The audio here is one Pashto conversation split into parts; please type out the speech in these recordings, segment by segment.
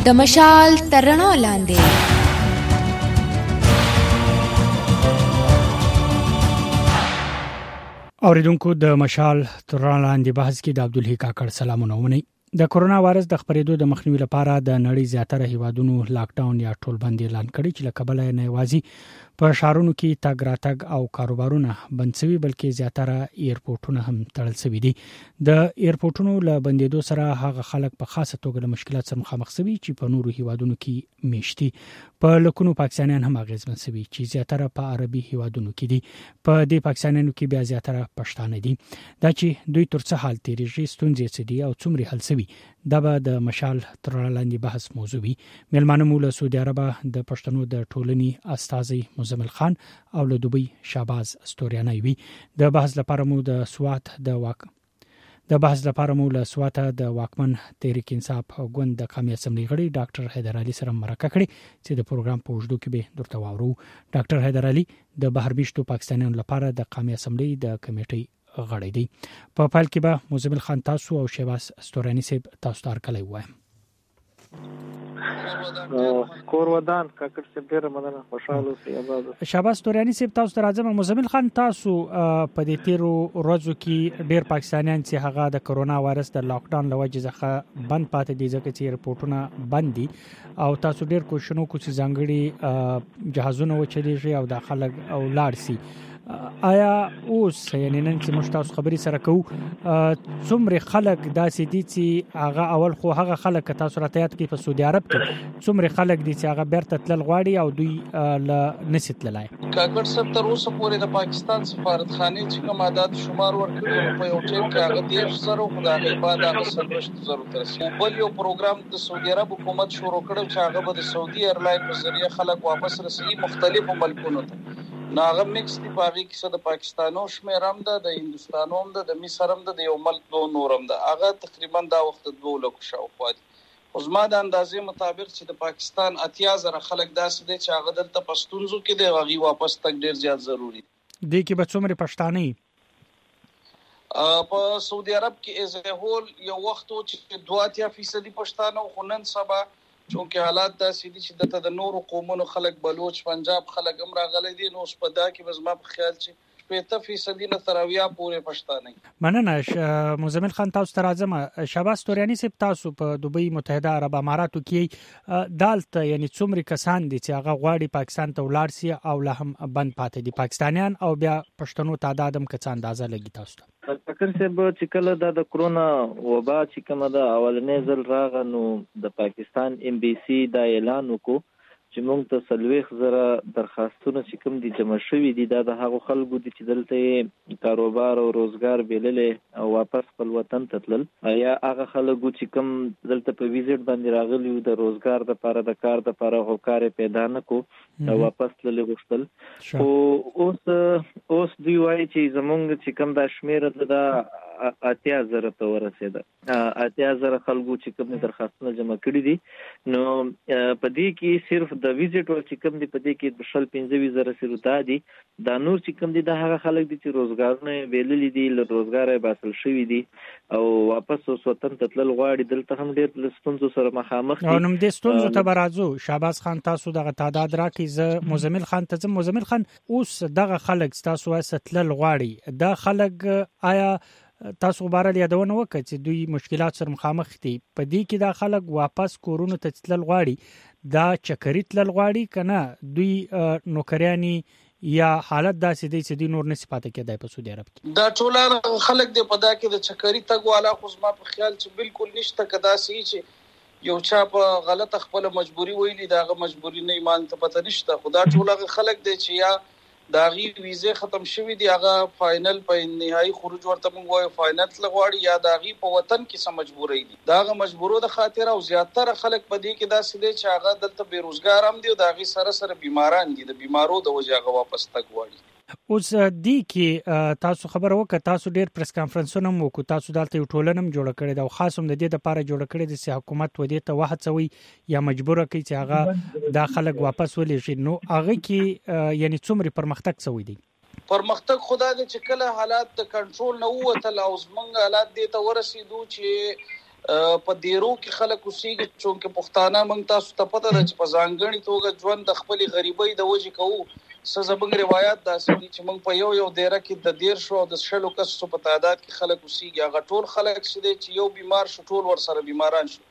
د مشال تر رڼا لاندې. اوریدونکو د مشال تر رڼا لاندې بحث کې د عبدالحی کاکړ سلامونه ومنئ. د کورونا وایرس د خپرېدو د مخنیوي لپاره د نړۍ زیاتره هیوادونو لاک ډاون یا ټول بندي اعلان کړی چې له کبله نه یوازې په شهرونو کې تګ راتګ او کاروبارونه بند شوي بلکې زیاتره ایرپورټونه هم تړل شوي دي. د ایرپورټونو له بندیدو سره هغه خلک په خاصه توګه له مشکلات سره مخامخ شوي چې په نورو هیوادونو کې میشتي. په لکونو پاکستانیان هم اغیزمن شوي چې زیاتره په عربي هیوادونو کې دي. په دې پاکستانیانو کې بیا زیاتره پښتانه دي. دا چې دوی تر څه حال تیریږي ستونزې څه دي او څومره حل شوي دا به د مشال تر لاندې بحث موضوع وي. مېلمانه مو له سعودي عرب د پښتنو د ټولنې استاذي مزمل خان او له دوبۍ شاباز استوریانای وي. د بحث لپاره مو له سوات د واکمن تحریک انصاف ګوند د قومي اسمبلی غړي ډاکټر حیدر علي سره مرکه کړې چې د پروګرام په وژدو کې به درته واورو. ډاکټر حیدر علي د بهربیشتو پاکستانیانو لپاره د قومي اسمبلی د کمیټې غړی دی. په پایل کې به مزمل خان تاسو او شهباز استورانی صاحب تاسو ته هرکلی وایم. کور ودان کاکړ صاحب ډیر مننه خوشاله اوسئ. شهباز استورانی صاحب تاسو ته راځم. مزمل خان تاسو په دې تیرو ورځو کې ډیر پاکستانیان چې هغه د کورونا وایرس د لاک ډاون لوجه ځخه بند پاتې دي ځکه چې ایرپورټونه بند دي او تاسو ډیر کوښښونه کوئ چې ځانګړي جهازونه وچلېږي او د خلک او لاړ سي. آیا اوس یعنی نن چې موږ تاسو خبري سره کوو څومره خلک داسې دي چې هغه اول خو هغه خلک تاسو راته یاد کې په سعودي عرب کې څومره خلک دي چې هغه بیرته تلل غواړي او دوی له نسیت لای کاکړ صاحب تر اوسه پورې د پاکستان سفارتخانه چې کوم عادت شمار ورکړي په یو ټیم کې هغه 10,000 خدای بعد هغه 30,000 تر څو بل یو پروګرام د سعودي عرب حکومت شروع کړو چې هغه به د سعودي ایرلاین په ذریعہ خلک واپس رسېږي مختلفو ملکونو ته. ناغه میکس دی باغی کیسه د پاکستانو شمیرم ده د هندستانو هم ده د مصر هم ده د یو ملک دو نورم ده هغه تقریبا دا وخت 2 لک شاوخوا دي. خو زما د اندازې مطابق چې د پاکستان 80,000 خلک داسې دي چې هغه دلته پښتونزو کې دی غوي واپس تک ډیر زیات ضروری دي. د کې به څومره پښتانه په سعودي عرب کې از هول یو وخت چې 2% پښتانه خو نن سبا چونکه حالات داسې دي چې د نورو قومونو خلک بلوچ پنجاب خلک هم راغلي دي نو په دا کې بس ما په خیال چې 50% نه تراویا پورې پښتانه. مننه مزمل خان تاسو ته راځم. شهباز استوریانی صاحب تاسو په دوبۍ متحده عرب اماراتو کې دالته یعنی څومره کسان دي چې هغه غواړي پاکستان ته ولاړ سي او لا هم بند پاتې دي پاکستانیان او بیا پښتنو تعداد هم کڅ اندازه لګي تاسو ته؟ کاکړ صاحب چې کله د کورونا وبا چې کومه د اولنې ځل راغ نو د پاکستان ام بي سي دا اعلان وکړو چې موږ ته 40,000 درخواستونه چې کوم دي جمع شوي دي دا د هغو خلکو دي چې دلته کاروبار او روزګار بیللې او واپس خپل وطن ته تلل یا هغه خلکو چې کوم دلته په ویزټ باندې راغلي د روزګار لپاره د کار لپاره هغه کار پیدا نه کو او واپس تلل غوښتل. او اوس دوی وایي چې زمونږ چې کوم د شمیر د 80,000 ته ورسېده 80,000 خلکو چې کوم درخواستونه جمع کړي دي نو په دې کې صرف د ویزټ ور چې کوم دي په دې کې 15,000 سره دي دا نور چې کوم دي د هغه خلک دي چې روزګارونه ویللي دي له روزګاره باسل شوی دي او واپس وطن ته تلل غواړي دلته هم ډېر ستونزو سره مخامخ دي. او نوم دې ستونزو ته برازو شهباز خان تاسو دغه تعداد راکې ز مزمل خان ته مزمل خان اوس دغه خلک تاسو واسطل غواړي دا خلک آیا تاسو خبره یادونه وکړه چې دوی مشکلات سره مخامخ دي په دې کې دا خلک واپس کورونو ته تلل غواړي دا چکرې تلل غواړي کنه دوی نوکریانی یا حالت داسې دي چې دوی نور نشي پاتې کېدای په سعودي عرب کې دا ټول خلک دی په دا کې د چکرې تګ والا خو ما په خیال چې بالکل نشته کدا سي چې یو چا په غلطه خپل مجبوری ویلي داغه مجبوری نه ایمان ته پته نشته خدا ټول خلک دی چې یا داغي ویزه ختم شوی دی هغه فائنل په نهایی خروج ورته موږ وایو فائنل لغواړي یا داغي په وطن کې سم مجبورې دي داغه مجبورو د خاطر او زیاتره خلک په دې کې داسې دي چې هغه دلته بیروزګار هم دي او داغي سره بیماران دي د بیمارو د وجه هغه واپس تګ غواړي. اوس دی کې تاسو خبر وکړه تاسو ډېر پریس کانفرنسونه مو کو تاسو دلته یو ټولنم جوړ کړی دا خاصم د دې لپاره جوړ کړی د حکومت ودی ته وهڅوي یا مجبور کوي چې هغه داخله واپس ولې شي نو هغه کې یعنی څومره پرمختګ شوی دی پرمختګ خدای دې چې کله حالات د کنټرول نه ووتل او زمونږ حالات دې ته ورسېدو چې په دیرو کې خلک اوسېږي چې پښتانه موږ تاسو ته پته ده چې په ځانګړي توګه ژوند د خپل غریبۍ د وجې کوو. زموږ روایت داسې دي چې موږ په یو دیره کې د 13 او د 16 کسو په تعداد کې خلک اوسېږي. هغه ټول خلک چې یو بیمار شو ټول ورسره بیماران شو.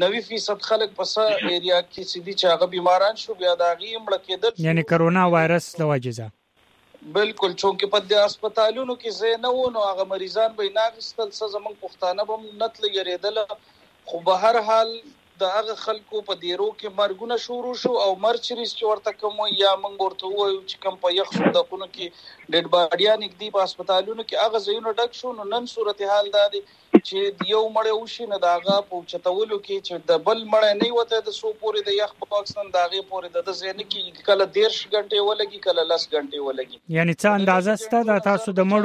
90% خلک په سا ایریا کې چې هغه بیماران شو بیا د هغې مړه کېدل یعنی کرونا وایرس د وجې بالکل چونکه په د هسپتالونو کې ځای نه و نو هغه مریضان به ناغستل. زموږ پښتانه به نتل یریدل خو به هر حال د هغه خلکو په دیرو کې مرګونه شروع شو او مرچریز چې ورته کوم یا موږ ورته وایو چې کوم په یخ صندوقونو کې ډډ باډیان نږدې په هسپتالونو کې هغه ځایونه ډک شو. نو نن صورتحال دا دی چې یو مړی وشي نه د هغه په چتولو کې چې د بل مړی نه وته د سو پورې د یخ باکس نن د هغې پورې د ځای نه کې کله 13 غنټې ولګي کله 10 غنټې ولګي. یعنی څه اندازه ستا د تاسو د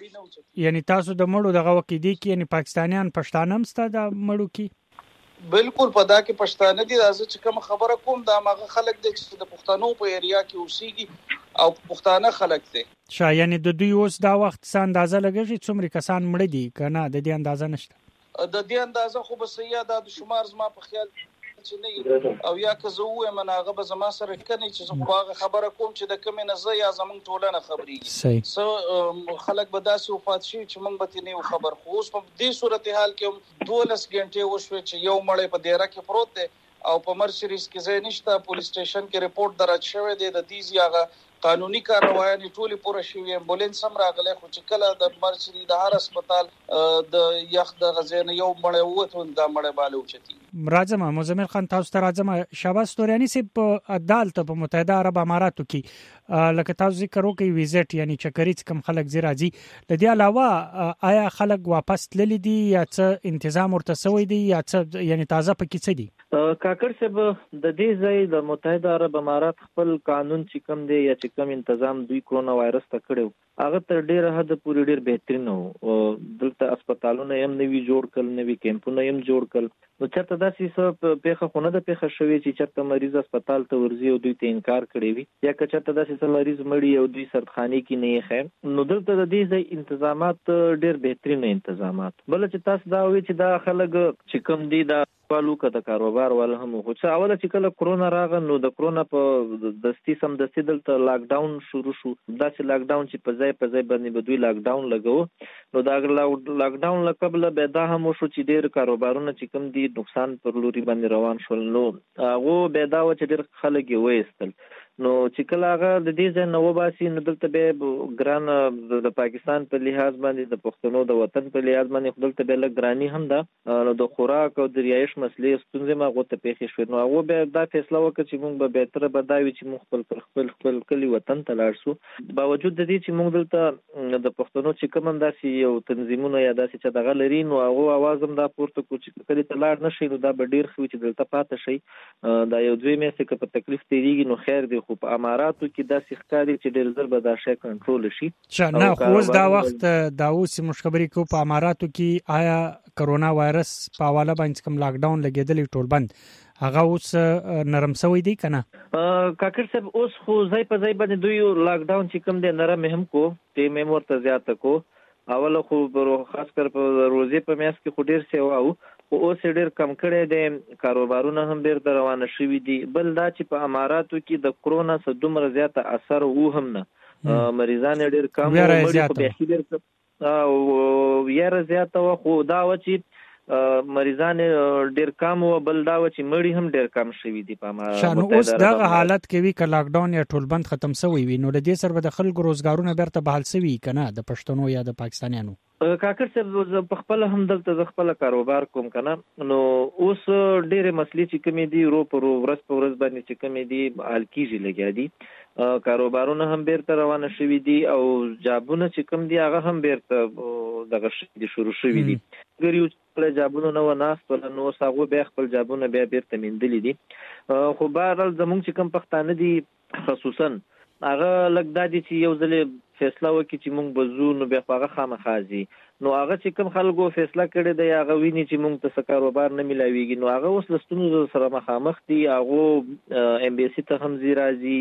مړو یعنی تاسو د مړو دغه وکې دي کې یعنی پاکستانیان پښتانه هم ستا د مړو کې بالکل په دا کې پښتانه دي. راځي چې کوم خبره کوم دا ماغه خلک دي چې د پښتنو په ایریا کې اوسېږي او پښتانه خلک دي. یعنی د دوی اوس دا وخت څه اندازه لګیږي څومره کسان مړ دي کنه د دې اندازه نشته؟ د دې اندازه خو به سیاده د شمار زما په خیال چې نه او یا که زه وایم هغه به زما سره کني چې زه خو خبره کوم چې د کوم نه زه یا زمونږ ټولنه خبرېږي سو خلک به داسې وفات شي چې موږ به تنه خبر خو اوس په دې صورتحال کې 12 غنټې وشوي چې یو مړی په دیره کې پروت دی او په مرسریز کې ځای نشته. پولیس سټیشن کې رپورت درج شوی دی د دې هغه قانوني کاروایي ټولي پوره شوی امبولانس هم راغلی خو چې کله د مرسری د هر هسپتال د یخ د غزین یو مړی وته د مړی بالو چتی. راځم مزمل خان تاسو ته راځم. شهباز تورياني سي په عدالت په متحده عرب اماراتو کې لکه تاسو ذکر وکي ویزټ یعنی چکرېڅ کم خلک زی راځي د دې علاوه آیا خلک واپس تللی دي یا څه تنظیم ورته سوی دي یا څه یعنی تازه پکې څه دي؟ کاکړ صاحب د دې ځای د متحده عرب امارات خپل قانون چې کوم دی یا چې کوم تنظیم دوی کرونا وایرس ته کړو هغه تر ډیره حد پورې ډیر بهترین وو. دلته هسپتالونه هم نوي جوړ کړل نوي کیمپونه هم جوړ کړل. نو چرته داسې څه پیښه خونه د پیښه شوې چې چرته مریض هسپتال ته ورځي او دوی ته انکار کړی وي یا که چرته داسې څه مریض مړی او دوی سردخانه کې نه یې خیر. نو دلته د دې ځای انتظامات ډیر بهترین انتظامات. بل چې تاسو دا وی چې دا خلک چې کوم دي دا والو که د کاروبار ول هم خو څه اوله چې کله کرونا راغ نو د کرونا په دستی سم دستی دلته لاک ډاون شروع شو. داسې لاک ډاون چې په ځای باندې به دوی لاک ډاون لګو نو دا لاک ډاون لقبل به دا هم شو چې ډیر کاروبارونه چې کم دي نقصان پر لوري باندې روان شول. نو هغه به دا و چې ډیر خلک یې وېستل. نو چې کله هغه د دې ځای نو باسي نو دلته به ګران د پاکستان په لحاظ باندې د پښتنو د وطن په لحاظ باندې خپل ته به ګرانی هم ده نو د خوراک او د رایش مسلې ستونزې ما غوته پیښې شو. نو هغه به دا فیصله وکړه چې موږ به بهتره بداوي چې موږ خپل کلی وطن ته لاړ شو. باوجود د دې چې موږ دلته د پښتنو چې کوم انداسي یو تنظیمونه یا داسې چې دغه لري نو هغه आवाज هم دا پورته کو چې کله ته لاړ نشي نو دا به ډیر خو چې دلته پاتې شي. دا یو دوی مې څه په تکلیف تیریږي نو خیر دی خو په اماراتو کې داسې ښکاري چې ډیر زر به دا شی کنټرول شي. نه خو اوس دا وخت دا اوس مشخبري کو په اماراتو کې آیا کرونا وایرس په حواله باندې کوم لاک ډاون لګیدل ټول بند هغه اوس نرم شوی دی کنه؟ کاکړ صاحب اوس خو ځای په ځای باندې دوی لاک ډاون چې کوم دی نرم هم کو ټیم هم ورته زیات کو. اوله خو خاص کر په روزي په میاس کې خو ډیر سیوا او اوس ډیر کم کړي دي کاروبارونه هم ډیر روانه شوي دي. بل دا چې په اماراتو کې د کرونا څخه دومره زیات اثر وو هم نه مریضان ډیر کم او یاره زیات و خو دا و چې مریضان ډیر کم او بل دا و چې مړی هم ډیر کم شوي دي په اماراتو. اوس دغه حالت کې وی ک لاک ډاون یا ټول بند ختم شوی وي نو د دې سره د خلکو روزګارونه بیرته بحال شوي کنه د پښتنو یا د پاکستانیانو؟ کاکړ صاحب په خپل هم دلته خپل کاروبار کوم کنه نو اوس ډېر مسلې چې کومې دي ورځ په ورځ باندې چې کومې دي حل کیږي لګیا دي. کاروبارونه هم بیرته روانه شوي دي او جابونه چې کوم دي هغه هم بیرته دغه شروع شوي دي. ګریو خپل جابونه نو ناست نو ساغو به خپل جابونه بیا بیرته مندلې دي. خو بهرحال زموږ چې کوم پښتانه دي خصوصا هغه لګدا دي چې یو ځل فیصله وکړي چې مونږ بزو نو بیا هغه خامخازي نو هغه چې کوم خلکو فیصله کړي دی هغه ویني چې مونږ ته کاروبار نه ملاويږي نو هغه اوس لستونو سره مخامخ دي. هغه ام بي سي ته هم زی راځي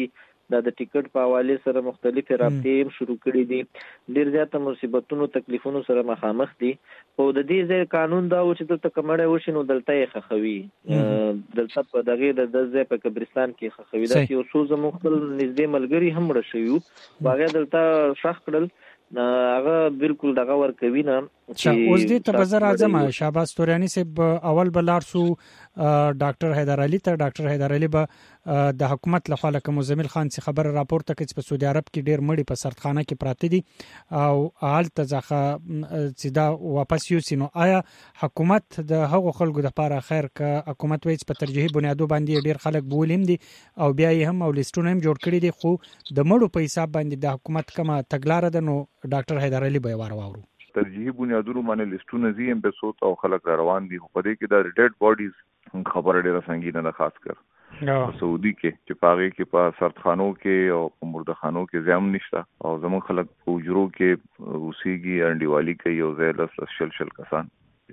د ټیکټ په حواله سره مختلفې رابطې شروع کړې دي، ډیر زیات مصیبتونو تکلیفونو سره مخامخ دي. خو د دې ځای قانون دا و چې دلته کمړې وشي نو دلته یې خخوي، دلته په دغه د ځای په قبرستان کې خخوي. دا یو څو زموږ خپل نږدې ملګری هم مړ شوي، هغه دلته شخ کړل، هغه بالکل دغه ور کوي نه. اوس دې ته بزر اعظم شهباز تورانی صاحب اول بلار سو ډاکټر حیدر علي ته، ډاکټر حیدر علي به د حکومت لخوا لکه مزمل خان څخه خبر راپورته کړي چې په سعودي عرب کې ډیر مړي په سردخانه کې پراته دي او حال ته ځخه چې دا واپس یو سينو. آیا حکومت د هغو خلکو د لپاره خیر ک حکومت وایي په ترجیحي بنیادو باندې ډیر خلک بولیم دي او بیا یې هم او لیستونه هم جوړ کړي دي، خو د مړو په حساب باندې د حکومت کومه تګلارې ده نو ډاکټر حیدر علي به واورو. ترجیحي بنیادونو باندې لیستونه زی هم به صوت او خلک روان دي، خو په دې کې د ډیډ باډیز خبره ډیره سنگینه ده، خاص کر سعودي کې چې پاغي کې په سردخانو کې او په مردخانو کې زیام نشته او زمون خلک په وجرو کې اوسېږي انډیوالي کوي او زیل شل کسان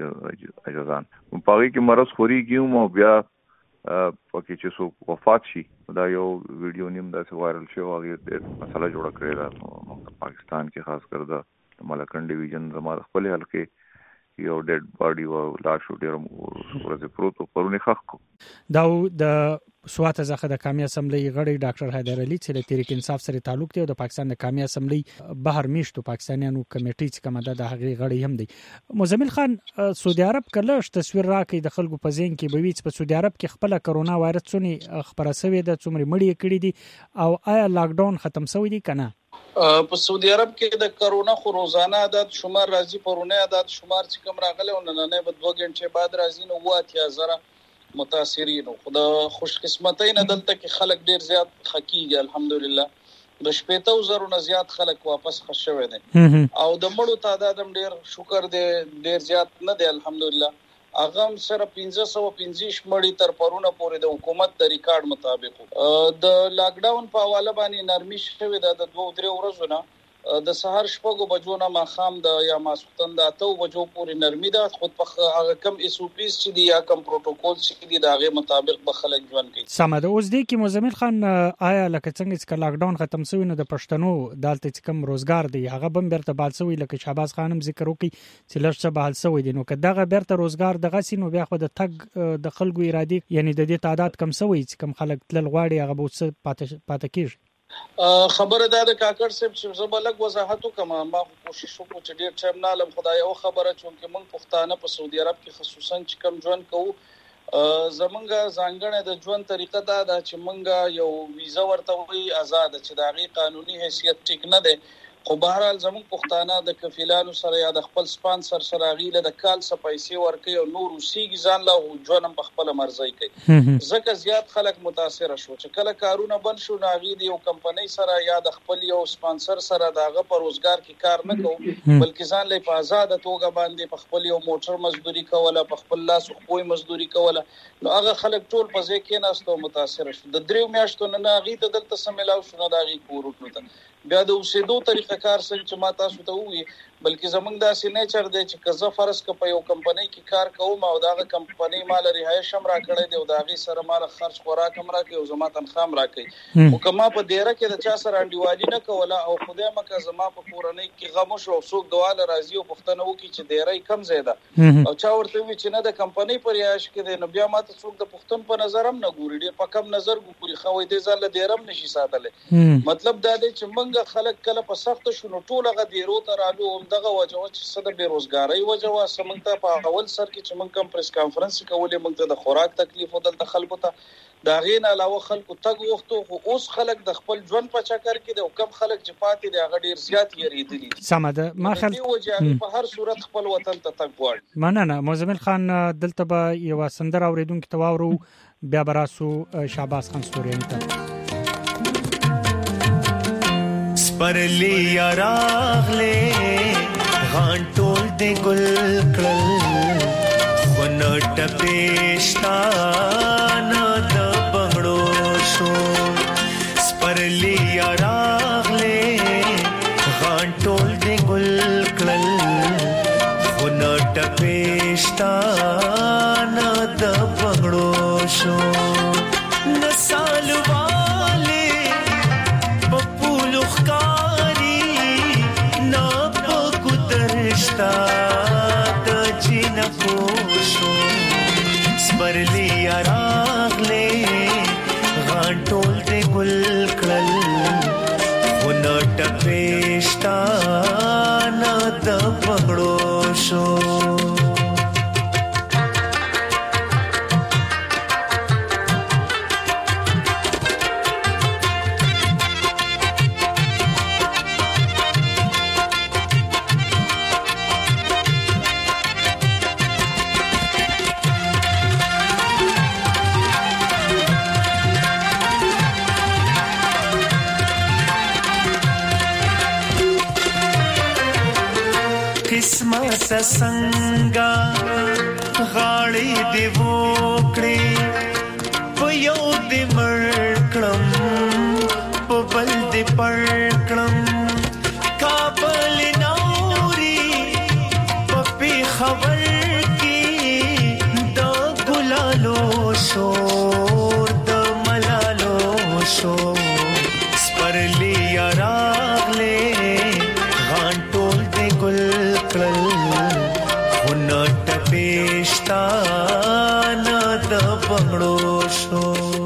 اجازان پاغي کې مرض خوري کیوم او بیا پکې چې سو وفات شي. دا یو ویډیو نیم دا وایرل شو، هغه د مسله جوړه کړې ده پاکستان کې، خاص کر د ملکن ډیویژن زما خپل حلقې یو ډیډ باډي او لاش ډیر ورته پروتو پرونی خخ کو. دا د سوات ځخه د قومي اسمبلی غړي ډاکټر حیدر علي چې د تحریک انصاف سره تعلق دی او د پاکستان د قومي اسمبلی بهر میشتو پاکستانیانو کمیټې چې کومه د هغه غړي هم دی. مزمل خان سعودي عرب کله تصویر راکې د خلکو په ذهن کې به وي چې په سعودي عرب کې خپل کرونا وایرس څونی خبره شوې ده، څومره مړی کړي دي او آیا لاک ډاون ختم شوی دی کنه؟ په سعودي عرب کې د کرونا خو روزانه عدد شمار راځي، پرونه عدد شمار چې کوم راغلی او نن په 2 غنټې بعد راځي نو 8000 متاثرین. خو د خوش قسمتۍ نه دلته کې خلک ډیر زیات خکیږي، الحمدلله د 70,000 نه زیات خلک واپس خښوي دي او د مړو تعداد هم ډیر شکر دی ډیر زیات نه دی الحمدلله. اغم سره 1550 مړی تر پرونه پورې د حکومت د ریکارډ مطابق د لاک ډاون په حواله باندې نرمي شوې ده. د 2-3 ورځې نه د سحر شپږو بجو نه ماخام د یا ماسختن د 8 بجو پورې نرمي ده. خود په هغه کم اس او پی چې دی یا کم پروتوکول چې دی د هغه مطابق به خلک ژوند کوي. سمه ده. اوس دی کې مزمل خان آیا لکه څنګه چې لاک ډاون ختم شوی نو د پښتنو دالته چې کم روزګار دی هغه بم برته بال شوی، لکه شهباز خانم ذکر وکي چې لږ څه بال شوی دي، نو که دغه برته روزګار دغه سینو بیا خو د تګ د خلکو ارادي یعنی د دې تعداد کم شوی چې کم خلک تل غواړي هغه به پاتې کیږي. خبره ده د کاکړ صاحب چې زبلک وضاحت وکم، ما کوشش وکړ چې ډیر ټایم نه لم خدای او خبره چې موږ پښتانه په سعودي عرب کې خصوصا چې کم ژوند کوو زمونږه ځانګړې د ژوند طریقه دا ده چې موږ یو ویزا ورته وي آزاد چې د هغې قانوني حیثیت ټیک نه دی، خو بهرحال زموږ پښتانه د کفیلانو سره یا د خپل سپانسر سره غیله د کال څخه پیسې ورکوي او نور اوسېږي ځان له ژوند په خپل مرزي کوي. ځکه زیات خلک متاثر شو چې کله کارونه بند شو نو هغې د یو کمپنۍ سره یا د خپل یو سپانسر سره د هغه په روزګار کې کار نه کوو بلکې ځان له په آزاده توګه باندې په خپل یو موټر مزدوري کوله، په خپل لاس خوی مزدوري کوله، نو هغه خلک ټول په ځای کې ناستو متاثر شو. د 3 میاشتو نه هغې ته دلته سملاو شو نه د هغې کورونو ته بیا د اوسېدو طریقه کار څنګه چې ما تاسو ته ووي بلکې زمونږ داسې نیچر دی چې که زه فرض که په یو کمپنۍ کې کار کوم او د هغه کمپنۍ مال رهایش هم راکړی دی او د هغې سره مال خرچ خوراک هم راکوي او زما تنخوا هم راکوي، خو که ما په دیره کې د چا سره انډیوالي نه کوله او خدای مکه زما په کورنۍ کې غم وشو او څوک دواله راځي او پوښتنه وکړي چې دیره کم ځای ده او چا ورته ووایي چې نه د کمپنۍ په رهایش کې دی، نو بیا ما ته څوک د پښتون په نظر هم نه ګوري، ډېر په کم نظر ګوري، ښه وایي دې ځان له دیره هم نشي ساتلی. مطلب دا دی چې موږ خلک کله په سخته شو نو ټول هغه دیرو ته رالو همدغه وجه وه چې څه د بېروزګارۍ وجه وه، څه موږ ته په اول سر کې چې موږ کوم پریس کانفرنس کولې موږ ته د خوراک تکلیف و دلته خلکو ته د هغې نه علاوه خلکو تګ غوښتو، خو اوس خلک د خپل ژوند په چکر کې دی او کم خلک چې پاتې دی هغه ډېر زیات یېرېدلي دي. سمه ده. ما خیال دې وجې هغې په هر صورت خپل وطن ته تګ غواړي. مننه. مزمل خان دلته به یوه سندره اورېدونکي ته واورو، بیا به راسو شهباز خان ستوراني ته. سپرلی راغله غانټول د ګل کړل خونټ پېشتا نه د بغړو شو، سپرلی راغله غانټول د ګل کړل خونټ پېشتا نه د بغړو شو، نسال والے غانټول دې ګل کړل ونټ پېشتا نه د پغړو شو قسمت څنګه غاړې دی وکړې په یو دې مړکړم په بل دې پړکړم کابل نوري په خبر کې د ګلالو شور د ملالو شور سپرلی راغلې غانټول دې ګل ونټ پېشتا نه د پغړو شو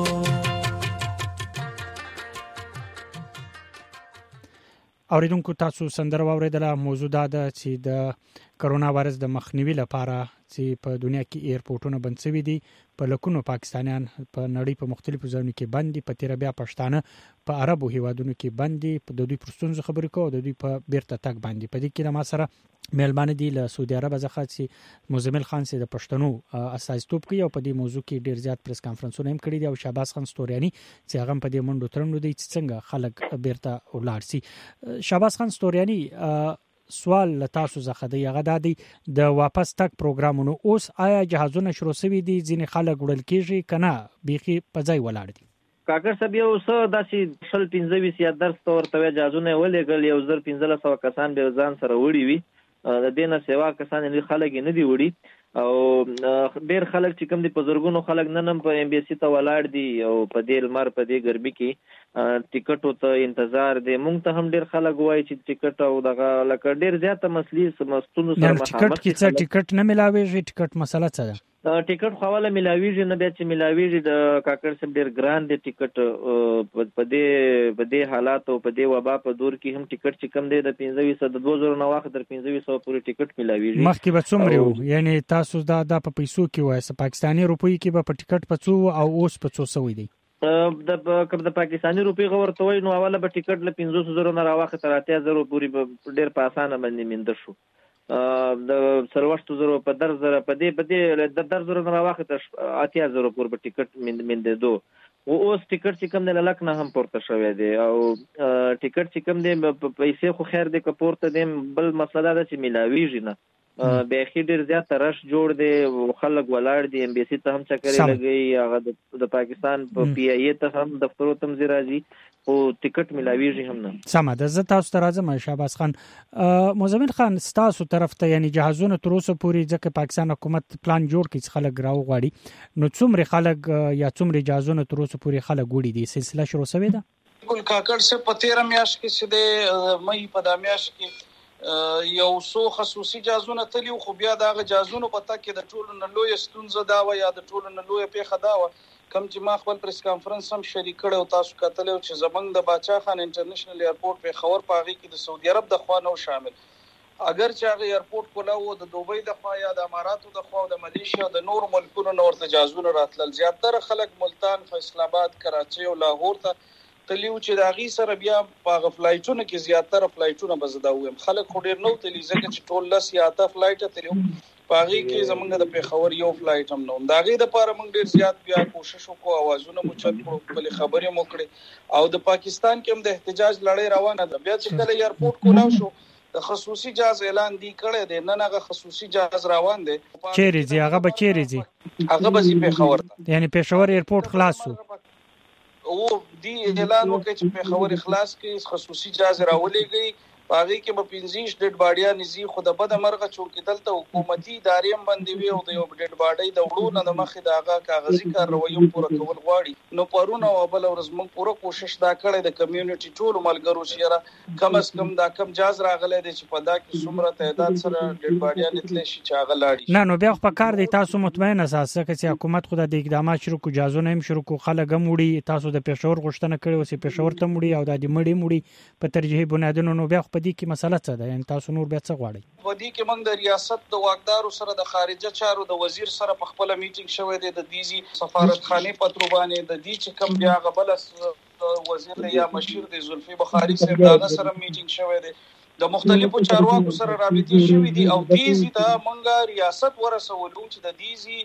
اوریدونکو تاسو سندره واوریدله موضوع دا ده چې د کرونا وایرس د مخنیوي لپاره چې په دنیا کې ایرپورټونه بند شوي دي په لکونو پاکستانیان په نړۍ په مختلفو ځایونو کې بند دي په تیر بیا پښتانه په عربو هیوادونو کې بند دي په دوی پرستونزو خبرې کوو د دوی په بیرته تک باندې په دې کې ما سره مهلمان دي له سعودي عرب څخه چې مزمل خان سي د پښتنو اساسیتوب کوي او په دې موضوع کې ډیر زیات پریس کانفرنسونه هم کړي دي او شهباز خان ستورياني چې هغه په دې منډو ترندو دي چې څنګه خلک بیرته ولاړ شي شهباز خان ستورياني سوال تاسو زخه دی هغه د واپس تک پروګرامونو اوس آیا جهازونه شروع شوي دي ځینې خلک وړل کیږي کنه بيخي پځای ولاړ دي کاکر صاحب یو څه داسې 15 یا درس تور ته جهازونه ولېګل یو 1500 کسان به ځان سره وړي وي د دینه سیوا کسان نه خلک نه دی وړي او ډیر خلک چې کوم دي په زورګونو خلک نن په ام بي سي ته ولاړ دي او په دې لمر په دې ګرمي کې ټیکټو ته انتظار دي مونږ ته هم ډیر خلک وایي چې ټیکټ او دغه لکه ډیر زیاته مسلې سمستونو سره ټیکټ کې څه ټیکټ نه ملاويږي ټیکټ مسله څه ده ټیکټ خواله ملاويږي نه بیا چې ملاويږي د کاکر صاحب ډیر ګران دي ټیکټ په دې حالات او په دې وبا په دور کې هم ټیکټ چې کم دی د 1500 د 2000 نه واخ تر 1500 پورې ټیکټ ملاويږي مخکې به څومره یعنی تاسو دا په پیسو کې وایي پاکستاني روپۍ کې به په ټیکټ په څو او اوس په څو سوي دي د پاکستاني روپۍ غورته وای نو اوله به ټیکټ له 500 نه راوخه تر 8000 پورې ډیر په اسانه باندې مند شو د سروشت زرو په درزره په دې د درزره نه راوخه تر 8000 پورې به ټیکټ مند دو او اوس ټیکټ چې کم نه لک نه هم پورته شوی دی او ټیکټ چې کم دی پیسې خو خیر دی که پورته دی بل مسله ده چې ملاویږي نه به خې ډیر زیات رش جوړ دی خلک ولاړ دي ام بي سي ته هم چکرې لګي هغه د پاکستان په پی ای ته هم دفترو تم زیراجي او ټیکټ ملاویږي هم نه سمه ده زه تاسو ته راځم شهباز خان مزمن خان تاسو طرف ته یعنی جهازونه تر اوسه پورې ځکه پاکستان حکومت پلان جوړ کړي خلک راو غواړي نو څومره خلک یا څومره جهازونه تر اوسه پورې خلک وړي دي سلسله شروع شوې ده ګل کاکړ سے په 13 میاشت کې چې د مې په د میاشت کې یو څو خصوصي جهازونه تلیو خو بیا د جهازونو پته کې د ټولو نه لوی ستونزه دا و یا د ټولو نه لوی پیښه دا و کم چې ما خپل پریس کانفرنس هم شریک کړ او تاسو کتل چې زمنګ د باچا خان انټرنیشنل ایرپورټ په خبر پاغي کې د سعودي عرب د خوا نو شامل اگر چې هغه ایرپورټ کولاو د دوبۍ د خوا یا د اماراتو د خوا او د ملیشیا د نور ملکونو نور تجاوزونه راتلل زیاتره خلک ملتان فیصل آباد کراچي او لاهور ته تلیو چې د غي سره بیا په فلایټونو کې زیاتره فلایټونه بزدا ویم خلک خو ډیر نو تلی ځکه چې ټول لس یا اته فلایټ تلیو پاغي کې زمونږ د پیښور یو فلایټ هم نو دا غي د پاره موږ ډیر زیات بیا کوشش وکړو اوازونه مو چت په خبرې مو کړې او د پاکستان کې هم د احتجاج لړۍ روانه ده بیا چې کله ایرپورټ کولاو شو د خصوصي جهاز اعلان دی کړی دی نن هغه خصوصي جهاز روان دی چیرې ځي هغه به چیرې ځي هغه به پیښور یعنی پیښور ایرپورټ خلاص شو او دی اعلان وکړي چې پیښور خلاص کې خصوصي جهاز راولېږي باغی کې په 15 ډډ باډیا نزي خو د بد مرغه چوکیدل ته حکومتي ادارې هم باندې وي او د یو ډډ باډي د وړو نه مخې داغه کاغذي کاروي پوره کول غواړي. نو پرونه او بل ورځ موږ پوره کوشش دا کړې د کمیونټي ټول ملګرو چې کم از کم دا کم جاز راغله دي چې په دا کې څومره تعداد سره ډډ باډیا نتلی شي چې هغه لاړي. نه نو بیا په کار دی تاسو مطمئن اساسه چې حکومت خو د اقدامات شروع کو جازونه هم شروع کو خلک هم وړي تاسو د پېښور غوښتنه کړې او چې پېښور ته وړي او د دې مړي په ترجیحي بنیادونو نو بیا په دې کې مسله څه ده یعنی تاسو نور بیا څه غواړئ؟ په دې کې موږ د ریاست د واکدارو سره د خارجه چارو د وزیر سره په خپل میټینګ شوې ده د دیزي سفارتخانه پتروبانه د دې چې کم بیا غبل وزیر یا مشیر د زلفي بخاری صاحب دغه سره میټینګ شوې ده د مختلفو چارواکو سره رابطې شوې دي او دیزي ته موږ ریاست ورسولو چې د دیزي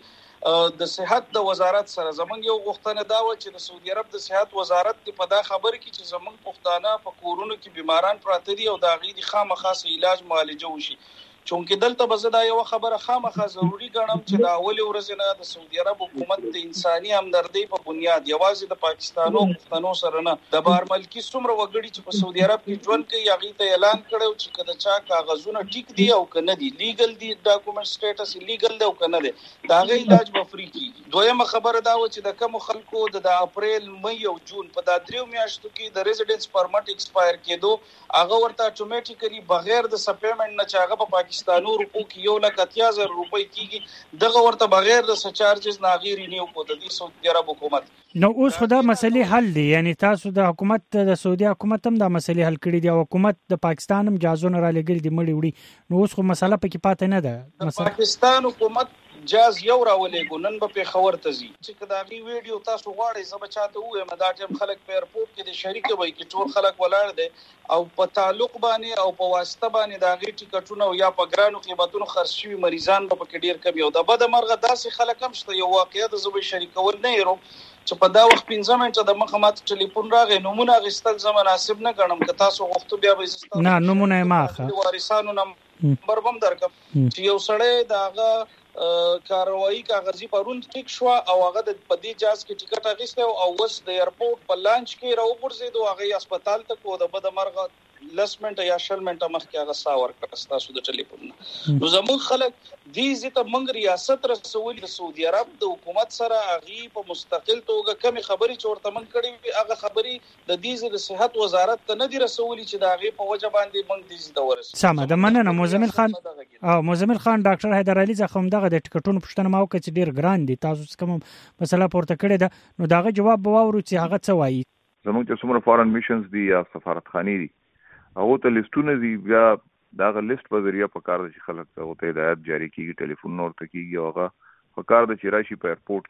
د صحت د وزارت سره زمونږ یو غوښتنه دا و چې د سعودي عرب د صحت وزارت په دا خبره کې چې زمونږ پښتانه په کورونو کې بیماران پراته دي او دا غي د خامخاص علاج معالجه وشي چونکه دلته به زه دا یو خبره خامخا ضروری ګڼم چې دا اول ورځ نه د سعودي عرب حکومت د انساني همدردی په بنیاد یوازې د پاکستانو پښتنو سره نه د بار ملکی څومره وګړي چې په سعودي عرب کې ژوند کوي هغه ته اعلان کړو چې کله چا کاغذونه ټیک دي او کنه دي لیګل دي ډاکومنت سټیټس لیګل دی او کنه دي دا غي علاج به فری کیږي. دویمه خبره دا و چې د کوم خلکو د اپریل مې او جون په دا دریو میاشتو کې د ریزیډنس پرمټ ایکسپایر کېدو هغه ورته اتوماتیکلی بغیر د سپلیمنت نه چاغه په پاکستانو روپو کې 1,80,000 روپۍ کیږي دغه ورته بغیر د چارجز ناغیر نیو کو د سعودي عرب حکومت. نو اوس خدا مسلې حل دي یعنی تاسو د حکومت د سعودي حکومت هم د مسلې حل کړي دي او حکومت د پاکستان هم جازونه را لګل دي مړي وړي نو اوس خو مسله پکې پاتې نه ده. مثلا پاکستان حکومت جاز یو راولې ګونن په خبر تزي چې کدا غي ویډیو تاسو غواړئ زما چاته وې مدا ټیم خلک په ایرپورټ کې د شریک وي کې ټول خلک ولاړ دي او په تعلق باندې او په واسطه باندې دا غي ټیکټونه او یا په ګرانو قیمتونو خرڅ شوی مریضان په کې ډیر کم یو د بد مرغه داسې خلک هم شته یو واقعیت زوی شریکول نه یرو چې په دا وخت 15 منټه د مخامات ټلیفون راغی نمونه غستل زمناسب نه ګڼم که تاسو غوښتو بیا به زستا نه نمونه ماخه وارثانو نمبر بم درکم چې یو سړی داغه کاروایی کاغذي پرون ټیک شو او هغه د پدې جاز کې ټیکټ اخیسته او اوس د ایرپورټ په لانچ کې راوغورځید او هغه هسپتال ته کو د بد مرغه لسمنټ یا شلمنټ مخکې هغه ساور کړستا سو د ټلیفون نو زموږ خلک دې زته منګ ریاست رسول د سعودي عرب د حکومت سره اغي په مستقل توګه کمی خبري چورته من کړي هغه خبري د دې د صحت وزارت ته نه دی رسولي چې دا غي په وجه باندې منګ دې د ورس سمه د مننه مزمل خان او مزمل خان ډاکټر حیدر علي زخم دغه د ټیکټونو پښتنه ماو کې ډیر ګران دي تاسو کوم مسله پورته کړی ده نو داغه جواب بواورو چې هغه څه وایي. زموږ چې څومره فارن میشنز دي یا سفارتخانې دي هغه ته لیستونه دي بیا داغه لیست په ذریعہ په کار د خلک ته ته هدایت جاری کیږي ټلیفون نور ته کیږي هغه په کار د چرایشي په ایرپورټ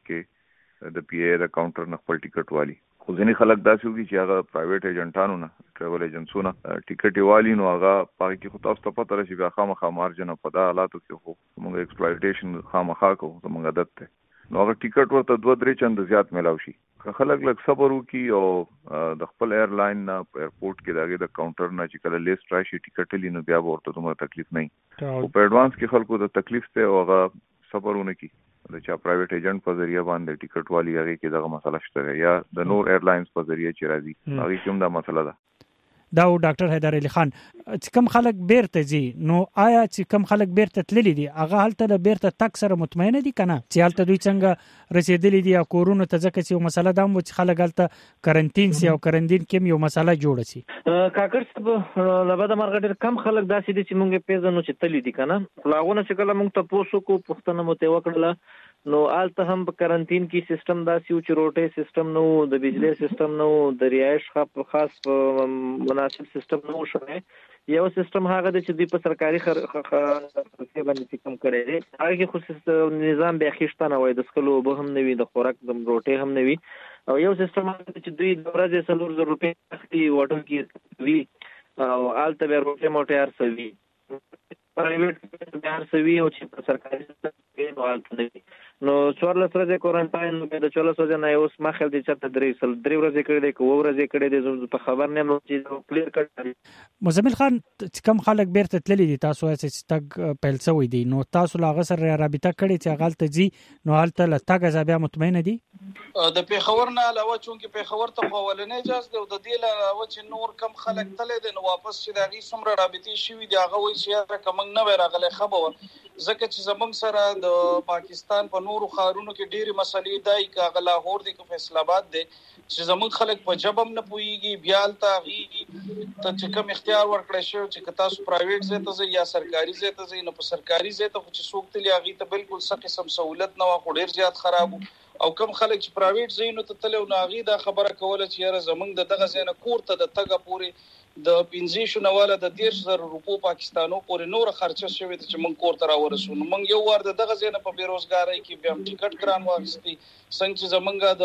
کې د پی ای د کاونټر نه خپل ټیکټ والی خو ځینې خلک داسې وي چې هغه پرایویټ ایجنټانو نه ټریول ایجنسونو ټیکټ والی نو هغه پاره کې خو تاسو ته پته راشي بیا خامخا مارجن په دا حالاتو کې خو موږ ایکسپلویټیشن خامخا کوو زموږ عادت ته نو هغه ټیکټ ورته 2-3 چند زیات ملاوي شي خلک لږ صبر وکي او د خپل ایرلاین نه ایرپورټ کې دغه د کاونټر نه چې کله لیست راشي ټیکټ لینو بیا ورته دومره تکلیف نه او په ایڈوانس کې خلکو د تکلیف ته او هغه صبر ونکي د چا پرایویټ ایجنټ په ذریعہ باندې ټیکټ والی هغه کې دغه مسله شته یا د نور ایرلاینز په ذریعہ چې راځي هغه کوم دا مسله ده دا ډاکټر حیدر علي خان چې کوم خلک بیرته ځي نو آیا چې کوم خلک بیرته تللی دي هغه هلته بیرته تک سره مطمئن دي کنه چې هلته دوی څنګه رسیدلی دي یا کورونه ته ځکه چې یو مسله دا مو چې خلک هلته کرنټین سي او کرنټین کې یو مسله جوړ شي کاکړ صاحب لبد مرغ ډېر کم خلک داسې دي چې مونږ پیژنو چې تللی دي کنه لاغونه چې کله مونږ ته پوسو کو پښتنه مو ته وکړه نو آلته هم په کرنټین کې سیستم داسې و چې روټي سیستم نو د بجلی سیستم نو د رایش خاص مناسب سیستم نو شوه یو سیستم هغه د چې د سرکاري خرڅه باندې کم کړی دی هغه خو نظام به خښتنه وای د سکلو به هم نوي د خوراک د روټي هم نوي او یو سیستم چې دوی د ورځې 300 روپۍ اخلي وټل کې وی او آلته به روټي موټي ارسوي پرایویټ به ارسوي او چې په سرکاري کې نو آلته نوي نو 14 ورځې کوارنټاین نو د 14 ورځې نه اوس ما خل دي چې 3 ورځې کړې دي کوو ورځې کړې دي په خبر نه مو چې کلیر کړی مزمل خان کم خلک بیرته تللی دي تاسو چې تک پیل شوی دي نو تاسو لا غسر رابطه کړی چې غلط دي نو حالت له تاګه بیا مطمئن دي د پیښور نه علاوه چونکې پیښور ته اولنې اجازه او د دې علاوه چې نور کم خلک تللی دي نو واپس چې د هغې څومره رابطې شوي دي هغه وایي چې یاره که موږ نه وی راغلی ښه به وه ځکه چې زموږ سره د پاکستان په نورو ښارونو کې ډېرې مسلې دی که هغه لاهور دی که فیصل آباد دی چې زموږ خلک په ژبه هم نه پوهېږي بیا هلته هغې ته چې کوم اختیار ورکړی شوی چې که تاسو پرایویټ ځای ته ځئ یا سرکاري ځای ته ځئ نو په سرکاري ځای ته خو چې څوک تلي هغې ته بلکل څه قسم سهولت نه وه خو ډېر زیات خراب و او کم خلک چې پرایویټ ځایونو ته تللی نو هغې دا خبره کوله چې یاره زموږ د دغه ځای نه کور ته د تګه پورې د 15 والا د 10,000 روپو پاکستانو پورې نور خرچه شوې ده چې موږ کور ته راورسو نو موږ یو وار د دغه ځای نه په بیروزګارۍ کې بیا هم ټیکټ ګران واخیستي څنګه چې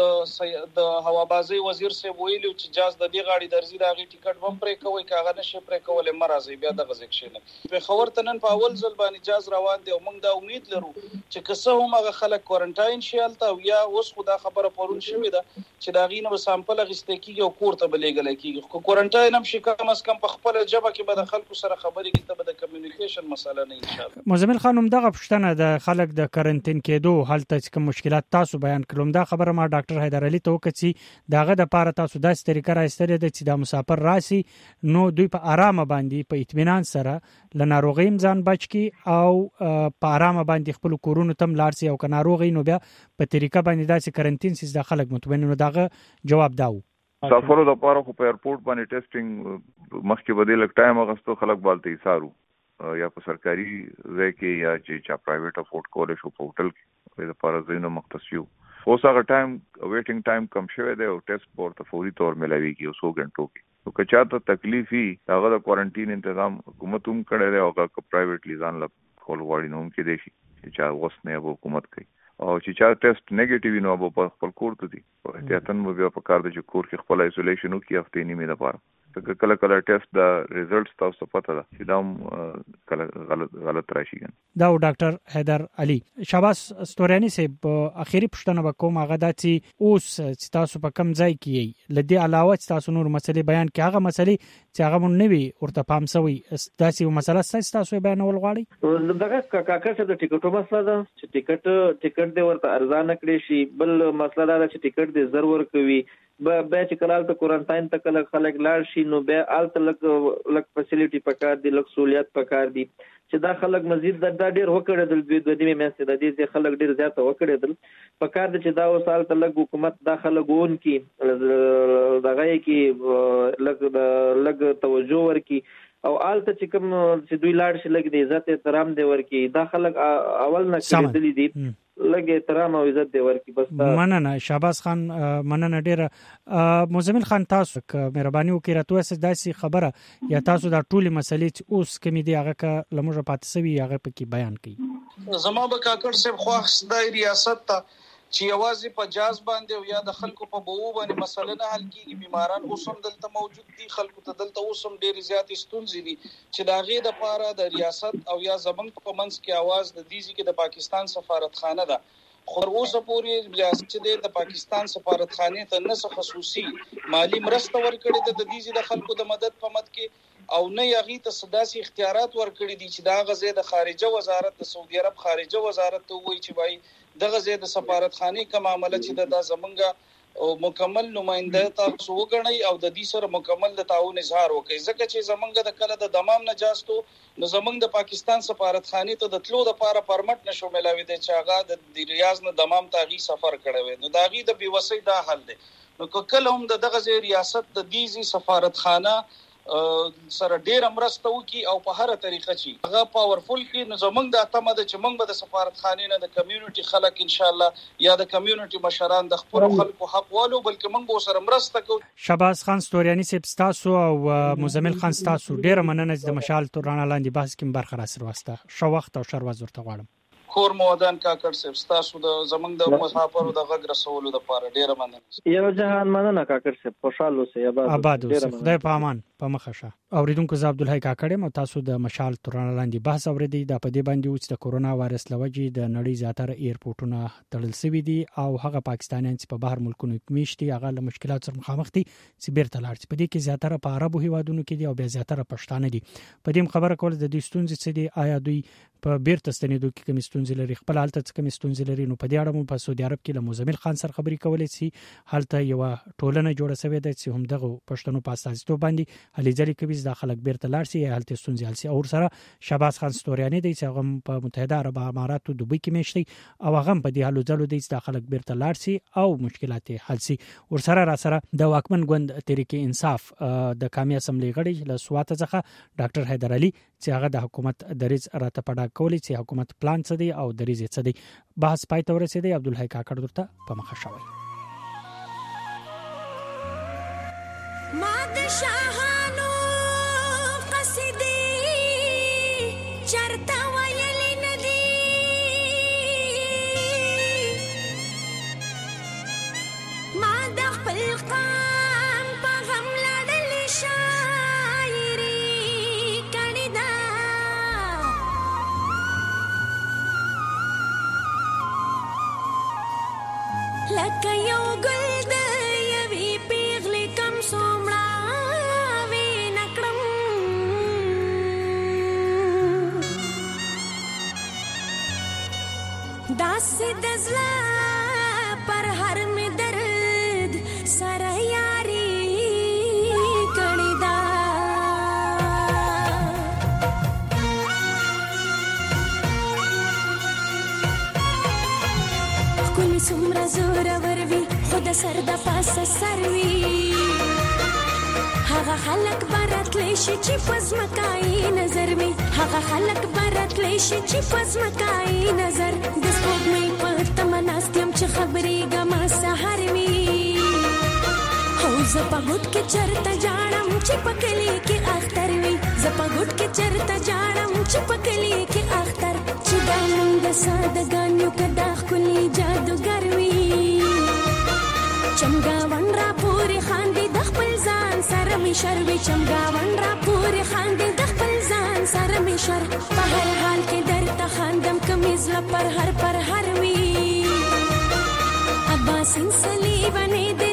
زموږ د هوابازۍ وزیر صاحب ویلي چې جاز د دې غاړې درځي د هغې ټیکټ به هم پرې کوئ که هغه نشئ پرې کولی مه راځئ بیا دغه ځای کښېنئ پېښور ته نن په اول ځل باندې جاز روان دی او موږ دا امید لرو چې که څه هم هغه خلک کوارنټاین شي هلته او یا اوس خو دا خبره پرون شوې ده چې د هغې نه به سامپل اخیستی کېږي او کور ته به لیږلی کېږي خو کوارنټاین هم شي کم از کم په خپله ژبه کې به د خلکو سره خبرې کې ته به د کمیونیکیشن مسله نه انشاءالله. مزمل خان همدغه پوښتنه د خلک د کرنټین کېدو هلته چې کوم مشکلات تاسو بیان کړل همدا خبره ما ډاکټر حیدر علي ته وکړه چې د هغه دپاره تاسو داسې طریقه راایستلې ده چې دا مسافر راسي نو دوی په ارامه باندې په اطمینان سره له ناروغۍ هم ځان بچ کړي او په ارامه باندې خپلو کورونو ته هم لاړ سي او که ناروغ نو بیا په طریقه باندې داسې کرنټین سي د خلک مطمئن نو دغه جواب دا و مسافرو لپاره خو په ایرپورټ باندې ټیسټینګ مخکې به دې لږ ټایم اخیستو خلک به هلته ایسارو یا په سرکاري ځای کې یا چې چا پرایویټ افورډ کولی شو په هوټل کې د لپاره ځایونه مختص یو اوس هغه ټایم ویټینګ ټایم کم شوی دی او ټیسټ به ورته فوري طور میلاویږي یو 100 غنټو کې نو که چاته تکلیف وي هغه د کوارنټین انتظام حکومت هم کړی دی او که پرایویټلی ځان له کول غواړي نو هم کېدی شي چې چا اوس نه به حکومت کوي او چې چا ټیسټ نیگیټیو نو به په خپل کور ته ځي احتیاطاً به بیا په کار ده چې کور کې خپل ایسولیشن وکړي هفتې نیمې دپاره ځکه کله کله ټیسټ د ریزلټس تاسو ته پته ده چې دا هم کله غلط راشي دا ډاکټر حیدر علي شاباس ستوریاني صاحب اخیری پوښتنه به کوم هغه دا چې اوس چې تاسو په کم ځای کې یې له دې علاوه چې تاسو نور مسلې بیان کړي هغه مسلې چې هغه مونږ نه وي ورته پام سوی داسې یو مسله تاسو بیانول غواړئ دغه کاکا صاحب د ټیکټو مسله ده چې ټیکټ دې ورته ارزانه کړی شي بل مسله دا ده چې ټیکټ دې زر ورکوي بیا چې کله هلته کوارنټاین ته کله خلک لاړ شي نو بیا هلته لږ فیسیلیټي پکار دي لږ سہولیت پکار دي چې دا خلک مزید دا ډېر وکړېدل دوه نیمې میاشتې د دې خلک ډېر زیاته وکړېدل پکار دي چې دا اوس هلته لږ حکومت دا خلک وونکي دغه یې کې لږ توجه ورکړي او هلته چې کوم چې دوی لاړ شي لږ د عزت احترام دی ورکړي دا خلک اول نه کړېدلي دي لږ احترام او عزت دی ورکړي بس مننه شاباس خان مننه ډېره مزمل خان تاسو که مهرباني وکړئ راته ووایاست داسې خبره یا تاسو دا ټولې مسلې چې اوس کومې دي هغه که له موږه پاتې سوي هغه پکې بیان کړئ زما به کاکړ صاحب خواست دی ریاست ته چې یوازې په جاز باندې او یا د خلکو په بوو باندې مسله نه حل کېږي بیماران اوس هم دلته موجود دي خلکو ته دلته اوس هم ډېرې زیاتې ستونزې دي چې د هغې دپاره د ریاست او یا زموږ په منځ کې اواز د دې ځای کې د پاکستان سفارتخانه ده خو تر اوسه پورې ریاست چې دی د پاکستان سفارتخانې ته نه خصوصي مالي مرسته ورکړې ده د دې ځای د خلکو د مدد په مد کې او نه هغې ته څه داسې اختیارات ورکړي دي چې د هغه ځای د خارجه وزارت د سعودي عرب خارجه وزارت ته ووایي چې وایي دغه ځای د سفارتخانې کوم عمله چې دا زمونږ مکمل نماینده تاسو وګڼئ او د دې سره مکمل د تعاون اظهار وکړئ ځکه چې زمونږ د کله د دمام نه جاستو نو زمونږ د پاکستان سفارتخانې ته د تلو دپاره پرمټ نشو میلاوېدی چې هغه د ریاض نه دمام ته هغې سفر کړی وی نو د هغې د بېوسۍ دا حل دی نو که کله هم د دغه ځای ریاست د دې ځای سفارتخانه سره ډېره مرسته وکړي او په هره طریقه چې هغه پاورفل کړي نو زموږ دا تمه ده چې موږ به د سفارتخانې نه د کمیونټي خلک انشاءالله یا د کمیونټي مشران د خپلو خلکو حق والو بلکې موږ به ورسره مرسته کوو. شاباس خان ستوریاني صاحب ستاسو او مزمل خان ستاسو ډېره مننه چې د مشال تر رڼا لاندې بحث کې برخه راسره واسطه ښه وخت او ښه ورځ ورته غواړم. کور مودان کاکړ صاحب ستاسو د زمونږ د مسافرو د غږ رسولو دپاره ډېره مننه. یو جهان مننه کاکړ صاحب خوشحال اوسئ آباد اوسئ خدای په امان په مخه شه. اوریدونکو زه عبدالحی کاکړ یم تاسو د مشال ترانه لاندې بحث اوریدئ د پدې باندې چې د کورونا وایرس لوجې د نړۍ زیاتره ایرپورټونه تړل شوي دي او هغه پاکستانیان چې په بهر ملکونو کې میشتي هغه له مشکلات سره مخامخ دي چې بیرته لاړ شي. په دې کې زیاتره په عربو هیوادونو کې دي او بیا زیاتره پښتانه دي. په دې خبره کول د دې ستونزې څه دي، آیا دوی په بیرته ستنېدو کې کوم ستونزې لري، خپل حالت څه کوم ستونزې لري. نو په دې اړه مو په سعودي عرب کې له مزمل خان سره خبرې کولې چې حالت یو ټولنه جوړه شوې ده چې هم دغه پښتنو په استازیتوب باندې هلي ځلې کوي د خلک بیرته لاړ شي حالت ستونزې حل شي. او سره شهباز خان ستوریانی دی چې هغه په متحده عرب اماراتو دوبۍ کې میشتي او هغه په دې حالو ځلو دی چې د خلک بیرته لاړ شي او مشکلات حل شي. ور سره را سره د واکمن ګوند تحریک انصاف د قومي اسمبلی غړي له سوات څخه ډاکټر حیدر علي چې هغه د حکومت دریز راته پډا کولی چې حکومت پلان څه دی او دریز څه دی. بحث پای ته ورسېدی. عبدالحی کاکړ درته په مخه شوی. ما د شاهانو قصیدې چرته ویلې ندي، ما د خپل قام په غم لړلې شاعري کړې ده، لکه یو ګل د یوې پیغلې کم څومره وې نکړم، داسې د زړه پر هر مې درد سره یاري کړې ده. ښکلي څومره زورور وي خو د سر د پاسه سر وي، هغه خلک به راتلی شي چې په ځمکایي نظر وي، هغه خلک به راتلی شي چې په ځمکایي نظر. د سپوږمۍ په تمه ناست یم چې خبرېږمه سهار وي، او زه په ګوټ کې چرته جاړم چې په کلي کې اختر وي، زه په ګوټ کې چرته جاړم چې په کلي کې اختر. چې دا مونږ د سادهګان یو که دا ښکلي جادوګر وي، چمګاون را پورې خاندي د خپل ځان سره مې شر وي، چمګاون را پورې خاندي د خپل ځان سره مې شر. په هر حال کې درته خاندم کمیز له پر هر وي، عباسین صلیبانې د